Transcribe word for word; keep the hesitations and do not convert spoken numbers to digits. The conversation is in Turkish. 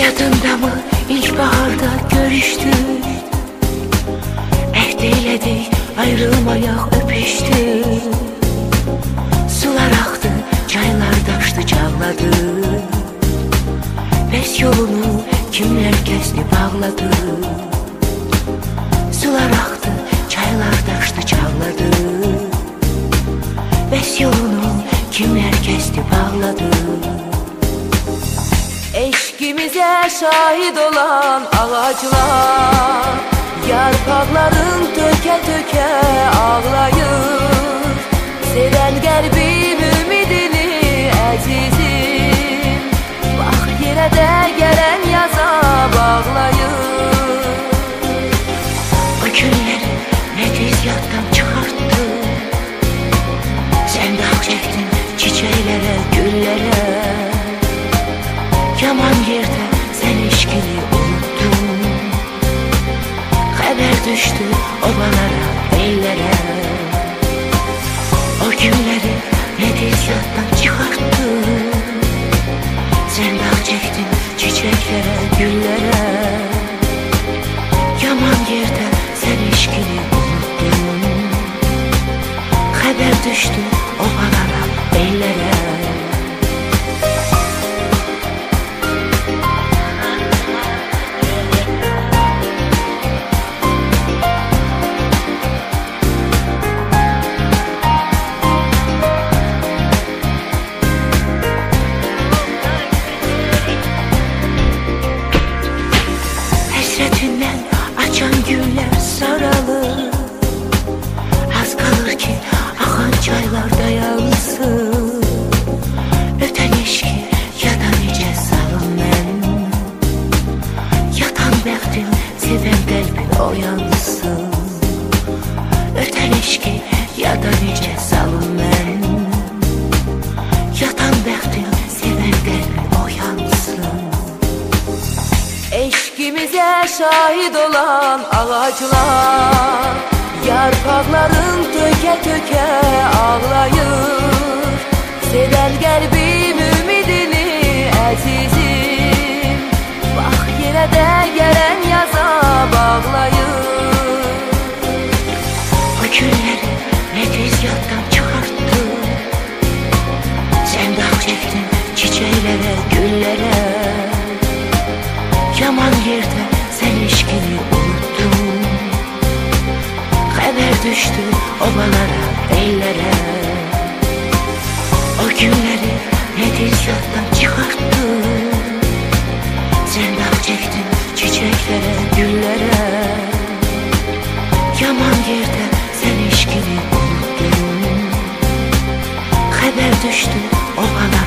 Yadında mı ilkbaharda görüştük, ehd eyledik ayrılmayak öpüştük. Sular aktı, çaylar taştı çağladı, bəs yolunu kimler kesti bağladı. Sular aktı, çaylar taştı çağladı, bəs yolunu kimler kesti bağladı. Eşkimize şahit olan ağaçlar yarpakların töke töke ağlayır. Seven kalbim ümidini azizim, bak yine de gelen yaza bağlayır. O günleri ne tez yaddan çıkarttı, sen de hak çektin çiçeklere, güllere. Yaman yerde sen eşkini unuttun, haber düştü obalara, ellere. O günleri ne tez yaddan çıkarttın, sen de hak çektin çiçeklere, güllere. Yaman yerde sen eşkini unuttun, haber düştü obalara, ellere. Hasretinden açan güller saralır, az kalır ki akan çaylar dayansın. Öten eşki ya da nice salım ben, yatan bəxtim seven kalbin oyansın. Öten eşki ya da nice salım ben, yatan bəxtim seven kalbin oyansın. Eşkimize şahit olan ağaçlar yarpakların töke töke ağlayır. Seven kalbim ümidini azizim, bak yine de gelen yaza bağlayır. O günleri ne tez yaddan çıkarttı, sen de hak çektin çiçeklere, güllere. Yaman yerde sen eşkini unuttun, haber düştü obalara, ellere. O günleri ne tez yaddan çıkarttın, sen de hak çektin çiçeklere, güllere. Yaman yerde sen eşkini unuttun, haber düştü obalara.